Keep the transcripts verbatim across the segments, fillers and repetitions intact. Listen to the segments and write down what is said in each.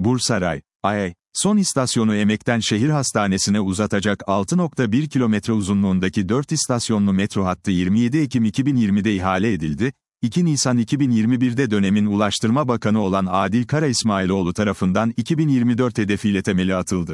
Bursaray, A E, son istasyonu Emek'ten şehir hastanesine uzatacak altı nokta bir kilometre uzunluğundaki dört istasyonlu metro hattı yirmi yedi Ekim iki bin yirmide ihale edildi, iki Nisan iki bin yirmi birde dönemin Ulaştırma Bakanı olan Adil Kara İsmailoğlu tarafından iki bin yirmi dört hedefiyle temeli atıldı.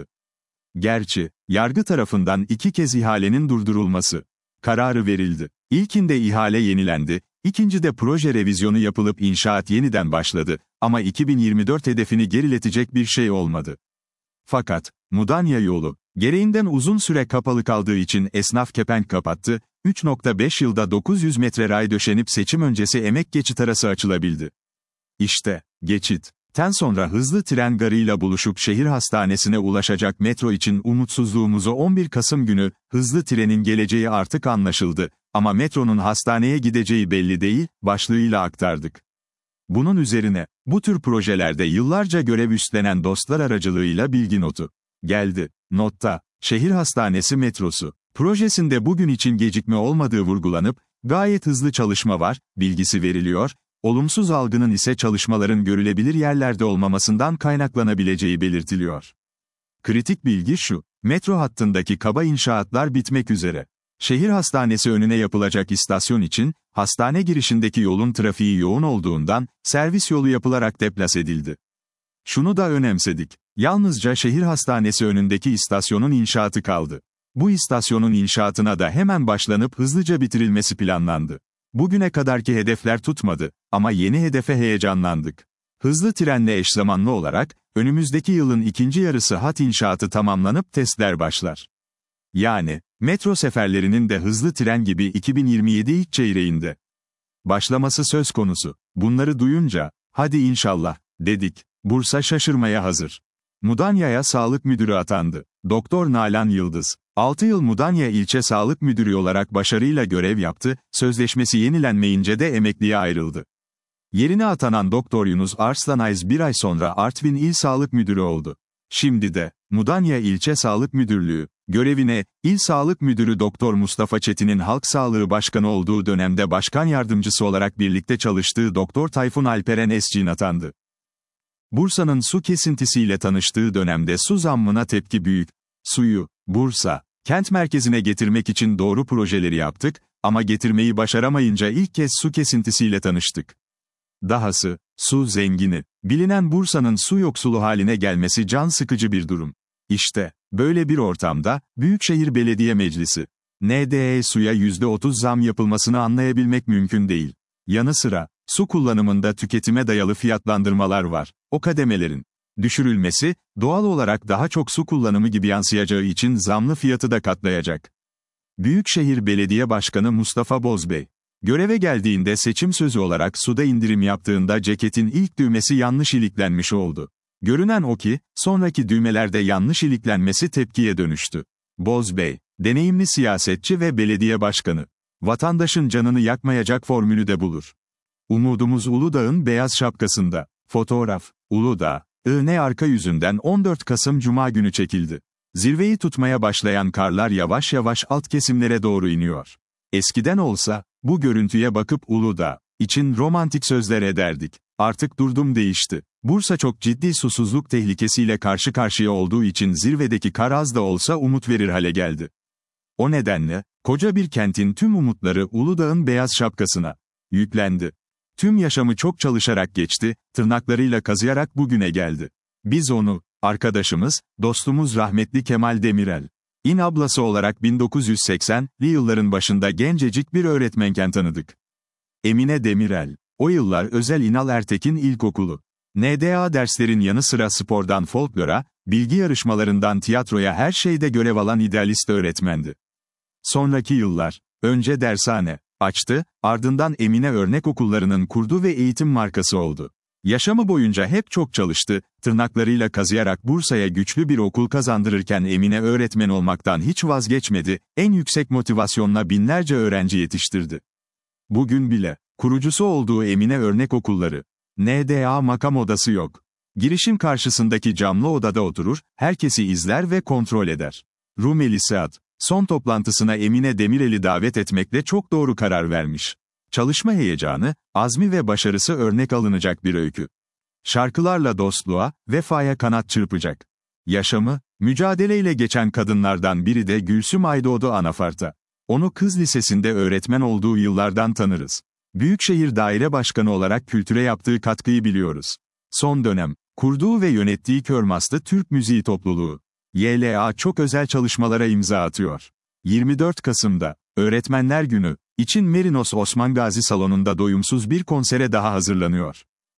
Gerçi, yargı tarafından iki kez ihalenin durdurulması kararı verildi. İlkinde ihale yenilendi, ikincide proje revizyonu yapılıp inşaat yeniden başladı ama iki bin yirmi dört hedefini geriletecek bir şey olmadı. Fakat, Mudanya yolu, gereğinden uzun süre kapalı kaldığı için esnaf kepenk kapattı, üç nokta beş yılda dokuz yüz metre ray döşenip seçim öncesi Emek geçit arası açılabildi. İşte, geçit. Ten sonra hızlı tren garıyla buluşup şehir hastanesine ulaşacak metro için umutsuzluğumuzu on bir Kasım günü, hızlı trenin geleceği artık anlaşıldı ama metronun hastaneye gideceği belli değil, başlığıyla aktardık. Bunun üzerine, bu tür projelerde yıllarca görev üstlenen dostlar aracılığıyla bilgi notu geldi. Notta, şehir hastanesi metrosu projesinde bugün için gecikme olmadığı vurgulanıp, gayet hızlı çalışma var, bilgisi veriliyor, olumsuz algının ise çalışmaların görülebilir yerlerde olmamasından kaynaklanabileceği belirtiliyor. Kritik bilgi şu, metro hattındaki kaba inşaatlar bitmek üzere. Şehir hastanesi önüne yapılacak istasyon için, hastane girişindeki yolun trafiği yoğun olduğundan, servis yolu yapılarak deplas edildi. Şunu da önemsedik, yalnızca şehir hastanesi önündeki istasyonun inşaatı kaldı. Bu istasyonun inşaatına da hemen başlanıp hızlıca bitirilmesi planlandı. Bugüne kadarki hedefler tutmadı, ama yeni hedefe heyecanlandık. Hızlı trenle eş zamanlı olarak, önümüzdeki yılın ikinci yarısı hat inşaatı tamamlanıp testler başlar. Yani, metro seferlerinin de hızlı tren gibi iki bin yirmi yedi ilk çeyreğinde başlaması söz konusu. Bunları duyunca, hadi inşallah, dedik. Bursa şaşırmaya hazır. Mudanya'ya sağlık müdürü atandı. Doktor Nalan Yıldız, altı yıl Mudanya İlçe Sağlık Müdürü olarak başarıyla görev yaptı, sözleşmesi yenilenmeyince de emekliye ayrıldı. Yerine atanan Doktor Yunus Arslanayz bir ay sonra Artvin İl Sağlık Müdürü oldu. Şimdi de, Mudanya İlçe Sağlık Müdürlüğü, görevine, İl Sağlık Müdürü Doktor Mustafa Çetin'in Halk Sağlığı Başkanı olduğu dönemde Başkan Yardımcısı olarak birlikte çalıştığı Doktor Tayfun Alperen Escin atandı. Bursa'nın su kesintisiyle tanıştığı dönemde su zammına tepki büyük. Suyu, Bursa, kent merkezine getirmek için doğru projeleri yaptık, ama getirmeyi başaramayınca ilk kez su kesintisiyle tanıştık. Dahası, su zengini, bilinen Bursa'nın su yoksulu haline gelmesi can sıkıcı bir durum. İşte, böyle bir ortamda, Büyükşehir Belediye Meclisi, N D E suya yüzde otuz zam yapılmasını anlayabilmek mümkün değil. Yanı sıra, su kullanımında tüketime dayalı fiyatlandırmalar var. O kademelerin düşürülmesi, doğal olarak daha çok su kullanımı gibi yansıyacağı için zamlı fiyatı da katlayacak. Büyükşehir Belediye Başkanı Mustafa Bozbey, göreve geldiğinde seçim sözü olarak suda indirim yaptığında ceketin ilk düğmesi yanlış iliklenmiş oldu. Görünen o ki, sonraki düğmelerde yanlış iliklenmesi tepkiye dönüştü. Bozbey, deneyimli siyasetçi ve belediye başkanı, vatandaşın canını yakmayacak formülü de bulur. Umudumuz Uludağ'ın beyaz şapkasında. Fotoğraf, Uludağ, I N arka yüzünden on dört Kasım Cuma günü çekildi. Zirveyi tutmaya başlayan karlar yavaş yavaş alt kesimlere doğru iniyor. Eskiden olsa, bu görüntüye bakıp Uludağ için romantik sözler ederdik. Artık durdum değişti. Bursa çok ciddi susuzluk tehlikesiyle karşı karşıya olduğu için zirvedeki kar az da olsa umut verir hale geldi. O nedenle, koca bir kentin tüm umutları Uludağ'ın beyaz şapkasına yüklendi. Tüm yaşamı çok çalışarak geçti, tırnaklarıyla kazıyarak bugüne geldi. Biz onu, arkadaşımız, dostumuz rahmetli Kemal Demirel, İn ablası olarak bin dokuz yüz seksenli yılların başında gencecik bir öğretmenken tanıdık. Emine Demirel, o yıllar Özel İnal Ertekin İlkokulu. N D A derslerin yanı sıra spordan folklora, bilgi yarışmalarından tiyatroya her şeyde görev alan idealist öğretmendi. Sonraki yıllar, önce dershane açtı, ardından Emine Örnek Okulları'nın kurdu ve eğitim markası oldu. Yaşamı boyunca hep çok çalıştı, tırnaklarıyla kazıyarak Bursa'ya güçlü bir okul kazandırırken Emine öğretmen olmaktan hiç vazgeçmedi, en yüksek motivasyonla binlerce öğrenci yetiştirdi. Bugün bile, kurucusu olduğu Emine Örnek Okulları, N D A makam odası yok. Girişim karşısındaki camlı odada oturur, herkesi izler ve kontrol eder. Rumeli Saat, son toplantısına Emine Demirel'i davet etmekle çok doğru karar vermiş. Çalışma heyecanı, azmi ve başarısı örnek alınacak bir öykü. Şarkılarla dostluğa, vefaya kanat çırpacak. Yaşamı, mücadeleyle geçen kadınlardan biri de Gülsüm Aydoğdu Anafarta. Onu kız lisesinde öğretmen olduğu yıllardan tanırız. Büyükşehir Daire Başkanı olarak kültüre yaptığı katkıyı biliyoruz. Son dönem, kurduğu ve yönettiği Körmas'ta Türk Müziği Topluluğu, Y L A çok özel çalışmalara imza atıyor. yirmi dört Kasım'da, Öğretmenler Günü için Merinos Osman Gazi Salonu'nda doyumsuz bir konsere daha hazırlanıyor.